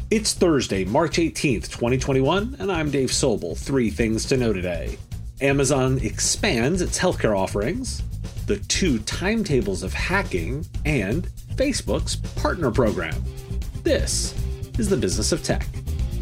It's Thursday, March 18th, 2021, and I'm Dave Sobel. 3 things to know today. Amazon expands its healthcare offerings, the 2 timetables of hacking, and Facebook's partner program. This is the business of tech.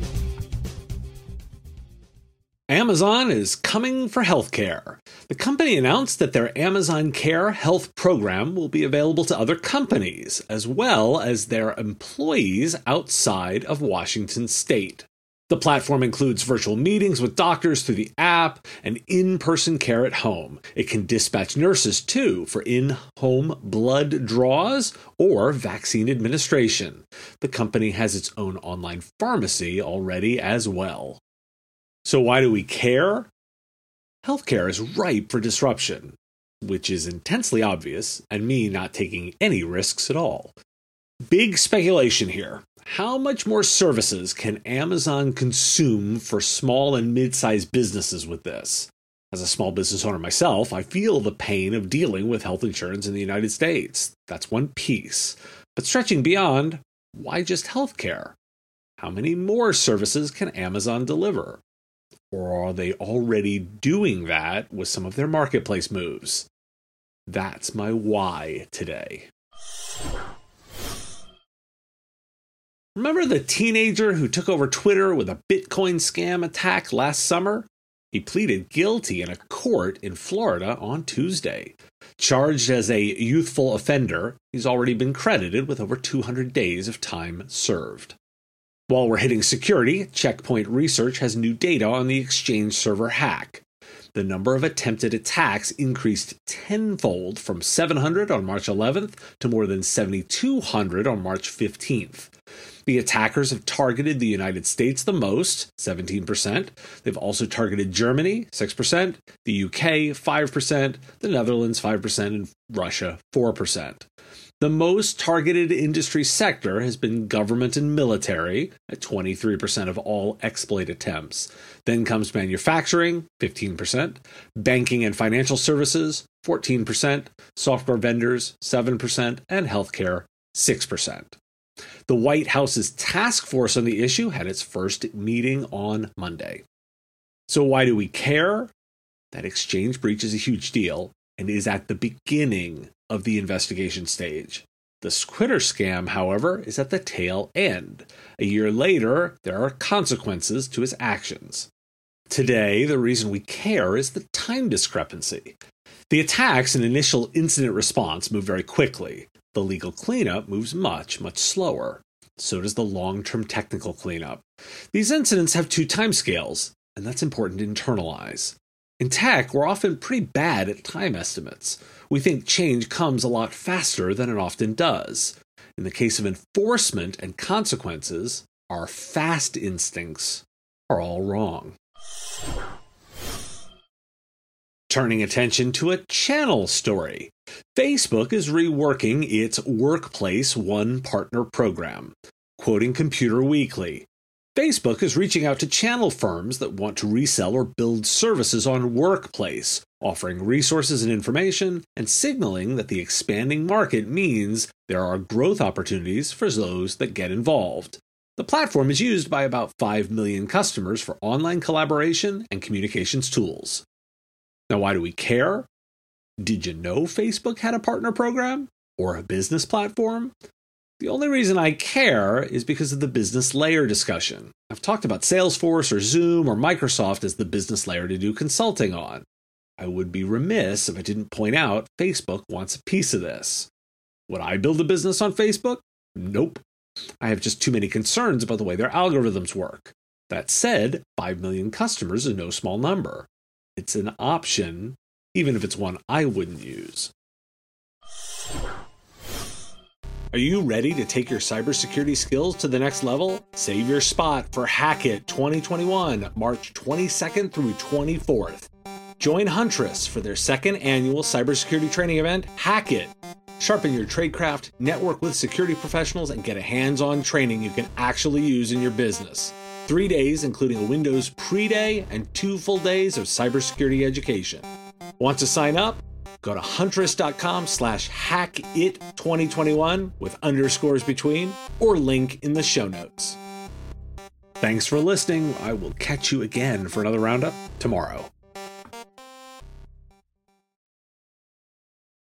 Amazon is coming for healthcare. The company announced that their Amazon Care health program will be available to other companies, as well as their employees outside of Washington state. The platform includes virtual meetings with doctors through the app and in-person care at home. It can dispatch nurses, too, for in-home blood draws or vaccine administration. The company has its own online pharmacy already as well. So why do we care? Healthcare is ripe for disruption, which is intensely obvious, and me not taking any risks at all. Big speculation here. How much more services can Amazon consume for small and mid-sized businesses with this? As a small business owner myself, I feel the pain of dealing with health insurance in the United States. That's one piece. But stretching beyond, why just healthcare? How many more services can Amazon deliver? Or are they already doing that with some of their marketplace moves? That's my why today. Remember the teenager who took over Twitter with a Bitcoin scam attack last summer? He pleaded guilty in a court in Florida on Tuesday. Charged as a youthful offender, he's already been credited with over 200 days of time served. While we're hitting security, Checkpoint Research has new data on the Exchange server hack. The number of attempted attacks increased tenfold from 700 on March 11th to more than 7,200 on March 15th. The attackers have targeted the United States the most, 17%. They've also targeted Germany, 6%, the UK, 5%, the Netherlands, 5%, and Russia, 4%. The most targeted industry sector has been government and military at 23% of all exploit attempts. Then comes manufacturing, 15%, banking and financial services, 14%, software vendors, 7%, and healthcare, 6%. The White House's task force on the issue had its first meeting on Monday. So why do we care? That Exchange breach is a huge deal and is at the beginning of the investigation stage. The Twitter scam, however, is at the tail end. A year later, there are consequences to his actions. Today, the reason we care is the time discrepancy. The attacks and initial incident response move very quickly. The legal cleanup moves much, much slower. So does the long-term technical cleanup. These incidents have 2 timescales, and that's important to internalize. In tech, we're often pretty bad at time estimates. We think change comes a lot faster than it often does. In the case of enforcement and consequences, our fast instincts are all wrong. Turning attention to a channel story. Facebook is reworking its Workplace One Partner program. Quoting Computer Weekly, Facebook is reaching out to channel firms that want to resell or build services on Workplace, offering resources and information and signaling that the expanding market means there are growth opportunities for those that get involved. The platform is used by about 5 million customers for online collaboration and communications tools. Now, why do we care? Did you know Facebook had a partner program or a business platform? The only reason I care is because of the business layer discussion. I've talked about Salesforce or Zoom or Microsoft as the business layer to do consulting on. I would be remiss if I didn't point out Facebook wants a piece of this. Would I build a business on Facebook? Nope. I have just too many concerns about the way their algorithms work. That said, 5 million customers is no small number. It's an option, even if it's one I wouldn't use. Are you ready to take your cybersecurity skills to the next level? Save your spot for Hack It 2021, March 22nd through 24th. Join Huntress for their 2nd annual cybersecurity training event, Hack It. Sharpen your tradecraft, network with security professionals, and get a hands-on training you can actually use in your business. 3 days, including a Windows pre-day and 2 full days of cybersecurity education. Want to sign up? Go to huntress.com/hackit2021 with underscores between, or link in the show notes. Thanks for listening. I will catch you again for another roundup tomorrow.